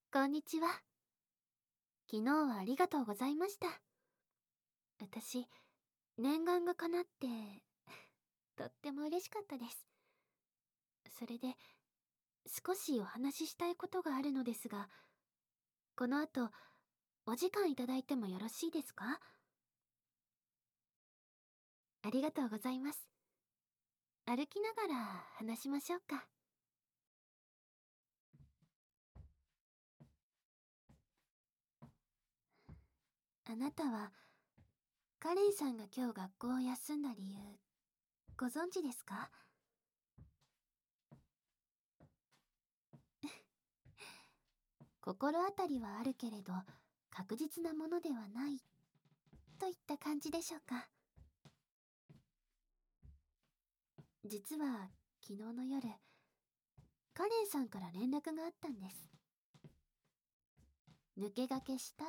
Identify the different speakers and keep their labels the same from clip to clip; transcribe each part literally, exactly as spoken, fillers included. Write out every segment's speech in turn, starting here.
Speaker 1: こんにちは。昨日はありがとうございました。私、念願が叶って、とっても嬉しかったです。それで、少しお話ししたいことがあるのですが、この後、お時間いただいてもよろしいですか？ありがとうございます。歩きながら話しましょうか。あなたは、カレンさんが今日学校を休んだ理由、ご存知ですか？心当たりはあるけれど、確実なものではない、といった感じでしょうか。実は、昨日の夜、カレンさんから連絡があったんです。抜け駆けしたって。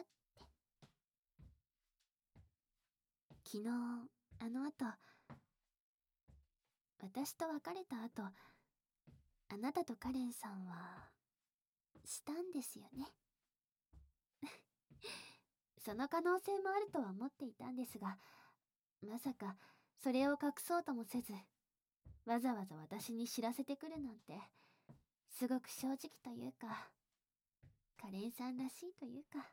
Speaker 1: 昨日、あの後、私と別れた後、あなたとカレンさんは、したんですよね。その可能性もあるとは思っていたんですが、まさか、それを隠そうともせず、わざわざ私に知らせてくるなんて、すごく正直というか、カレンさんらしいというか。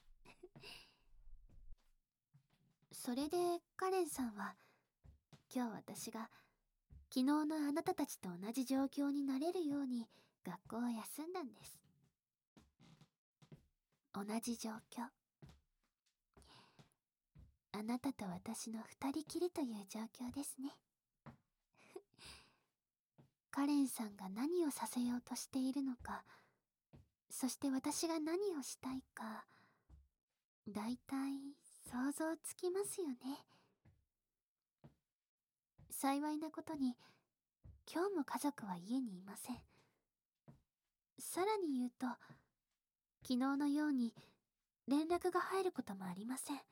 Speaker 1: それでカレンさんは、今日私が昨日のあなたたちと同じ状況になれるように学校を休んだんです。同じ状況。あなたと私の二人きりという状況ですね。カレンさんが何をさせようとしているのか、そして私が何をしたいか、だいたい想像つきますよね。幸いなことに、今日も家族は家にいません。さらに言うと、昨日のように連絡が入ることもありません。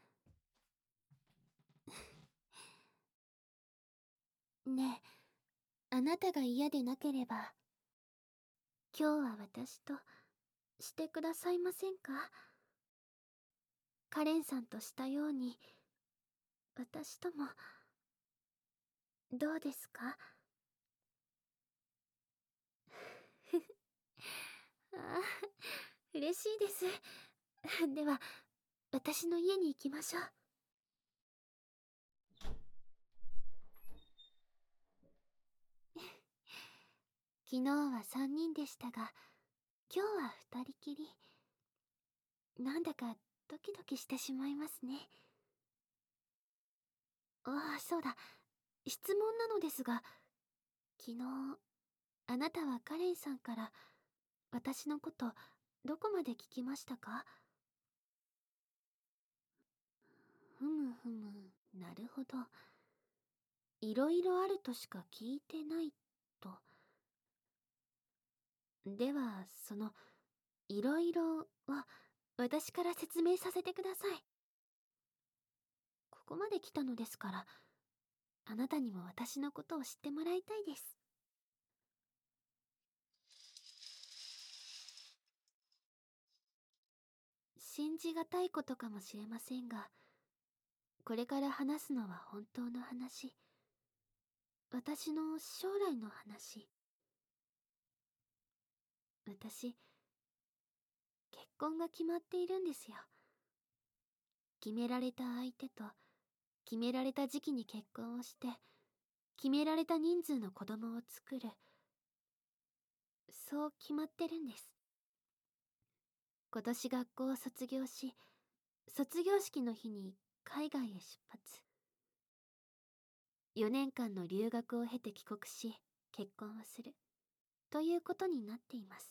Speaker 1: ねえ、あなたが嫌でなければ、今日は私としてくださいませんか？カレンさんとしたように、私とも、どうですか？ああ、嬉しいです。では、私の家に行きましょう。昨日は三人でしたが、今日は二人きり。なんだかドキドキしてしまいますね。ああ、そうだ。質問なのですが、昨日、あなたはカレンさんから私のことどこまで聞きましたか？ふむふむ、なるほど。いろいろあるとしか聞いてないと。では、その、いろいろは私から説明させてください。ここまで来たのですから、あなたにも私のことを知ってもらいたいです。信じがたいことかもしれませんが、これから話すのは本当の話。私の将来の話。私、結婚が決まっているんですよ。決められた相手と、決められた時期に結婚をして、決められた人数の子供を作る。そう決まってるんです。今年学校を卒業し、卒業式の日に海外へ出発。よねんかんの留学を経て帰国し、結婚をする。ということになっています。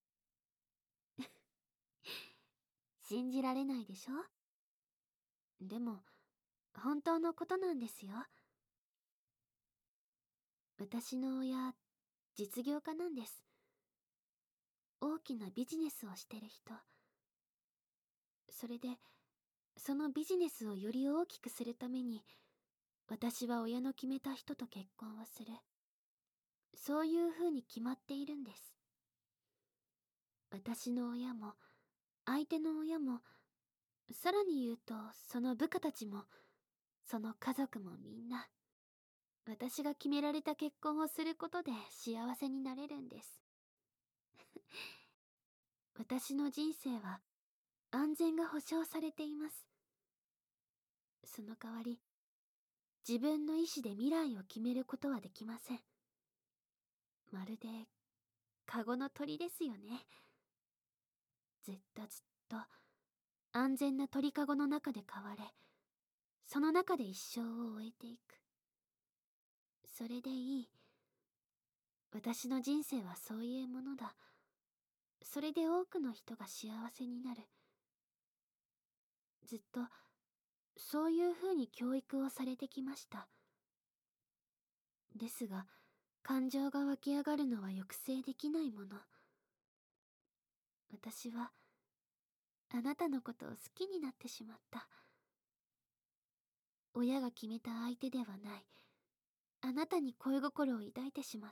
Speaker 1: 信じられないでしょ？でも、本当のことなんですよ。私の親、実業家なんです。大きなビジネスをしてる人。それで、そのビジネスをより大きくするために、私は親の決めた人と結婚をする。そういう風に決まっているんです。 私の親も、相手の親も、さらに言うとその部下たちも、その家族もみんな、私が決められた結婚をすることで幸せになれるんです。私の人生は安全が保証されています。その代わり、自分の意志で未来を決めることはできません。まるで、カゴの鳥ですよね。ずっとずっと、安全な鳥かごの中で飼われ、その中で一生を終えていく。それでいい。私の人生はそういうものだ。それで多くの人が幸せになる。ずっと、そういう風に教育をされてきました。ですが、感情が湧き上がるのは抑制できないもの。私は、あなたのことを好きになってしまった。親が決めた相手ではない。あなたに恋心を抱いてしまった。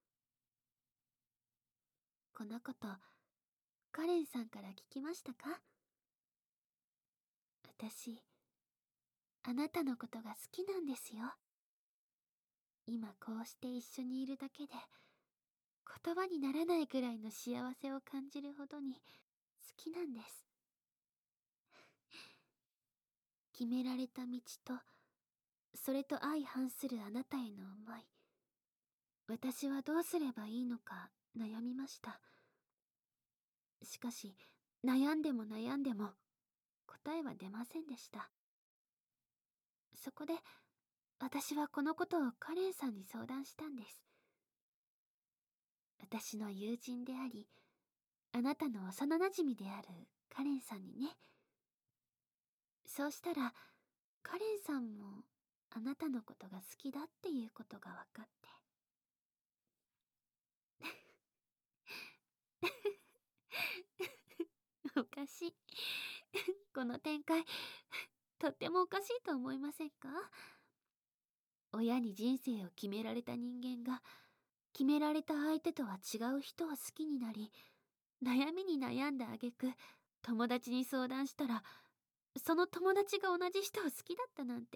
Speaker 1: このこと、カレンさんから聞きましたか？私、あなたのことが好きなんですよ。今こうして一緒にいるだけで、言葉にならないくらいの幸せを感じるほどに好きなんです。決められた道と、それと相反するあなたへの思い。私はどうすればいいのか悩みました。しかし、悩んでも悩んでも答えは出ませんでした。そこで、私はこのことをカレンさんに相談したんです。私の友人であり、あなたの幼馴染であるカレンさんにね。そうしたら、カレンさんもあなたのことが好きだっていうことが分かって。おかしい。この展開、とってもおかしいと思いませんか？親に人生を決められた人間が、決められた相手とは違う人を好きになり、悩みに悩んだ挙句、友達に相談したら、その友達が同じ人を好きだったなんて。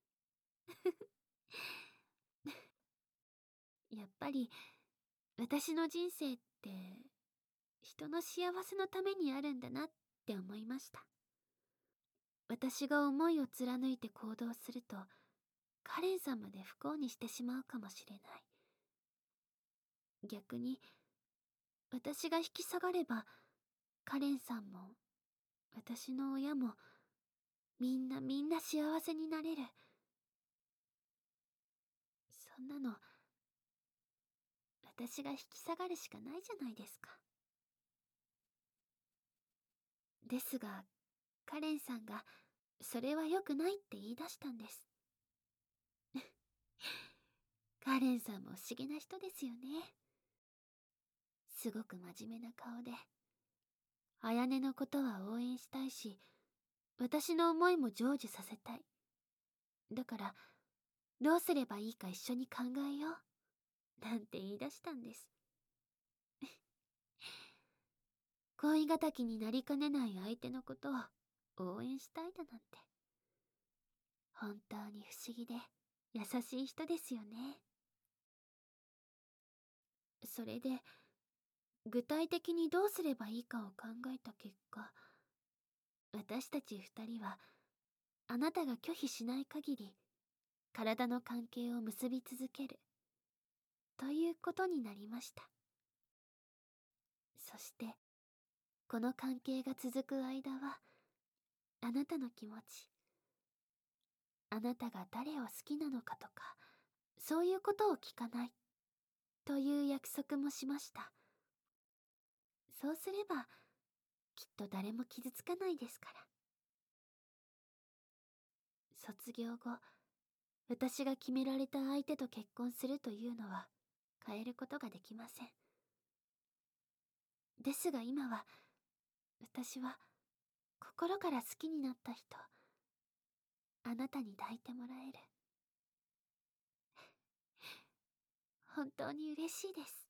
Speaker 1: やっぱり、私の人生って、人の幸せのためにあるんだなって思いました。私が思いを貫いて行動すると、カレンさんまで不幸にしてしまうかもしれない。逆に、私が引き下がれば、カレンさんも、私の親も、みんなみんな幸せになれる。そんなの、私が引き下がるしかないじゃないですか。ですが、カレンさんが、それは良くないって言い出したんです。カレンさんも不思議な人ですよね。すごく真面目な顔で、綾音のことは応援したいし、私の思いも成就させたい。だから、どうすればいいか一緒に考えよう。なんて言い出したんです。恋敵になりかねない相手のことを応援したいだなんて。本当に不思議で優しい人ですよね。それで、具体的にどうすればいいかを考えた結果、私たち二人は、あなたが拒否しない限り、体の関係を結び続ける、ということになりました。そして、この関係が続く間は、あなたの気持ち、あなたが誰を好きなのかとか、そういうことを聞かない、という約束もしました。そうすれば、きっと誰も傷つかないですから。卒業後、私が決められた相手と結婚するというのは変えることができません。ですが今は、私は心から好きになった人、あなたに抱いてもらえる。本当に嬉しいです。